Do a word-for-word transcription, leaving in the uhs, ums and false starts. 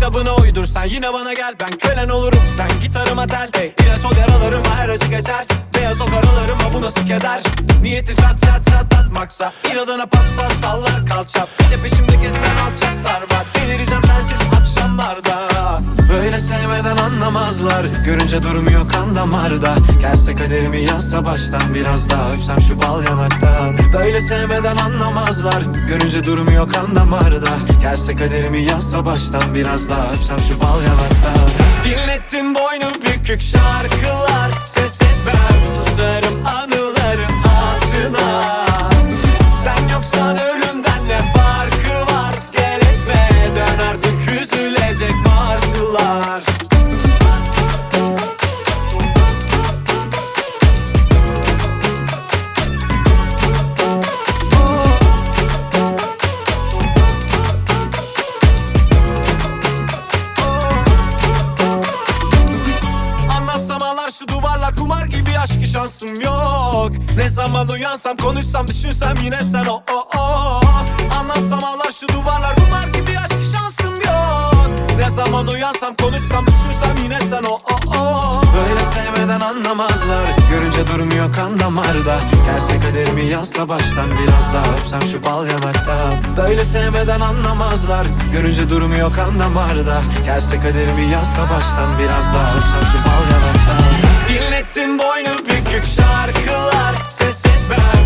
kitabına uydur sen, yine bana gel, ben kölen olurum, sen gitarıma tel. Hey, ilaç ol yaralarıma, her acı geçer. Beyaz o karalarıma, bu nasıl keder? Niyeti çat çat çatlatmaksa İradına pat pat sallar kalçap. Bir de peşimde gezen alçaklar var. Delireceğim sensiz akşamlarda. Böyle sevmeden anlamazlar, görünce durmuyor kan damarda. Gelse kaderimi yazsa baştan, biraz daha öpsem şu bal yanaktan. Böyle sevmeden anlamazlar, görünce durmuyor kan damarda. Gelse kaderimi yazsa baştan, biraz daha öpsem şu bal yanaktan. Dinlettin boynu bükük şarkılar, ses etmem, susarım anıların hatırına. Sen yoksan ölümden ne farkı var? Gel etme, dön artık, üzülecek martılar. Şu duvarlar kumar gibi, aşkı şansım yok. Ne zaman uyansam, konuşsam, düşünsem yine sen o o o. Anlatsam ağlar şu duvarlar kumar gibi, aşkı şansım yok. Ne zaman uyansam, konuşsam, düşünsem yine sen o o o. Böyle sevmeden anlamazlar, görünce durmuyor kan damarda. Gelse kaderimi yazsa baştan, biraz daha öpsem şu bal yanaktan. Böyle sevmeden anlamazlar, görünce durmuyor kan damarda. Gelse kaderimi yazsa baştan, biraz daha öpsem şu bal yanaktan. Dinlettin boynu bükük şarkılar, ses etmem,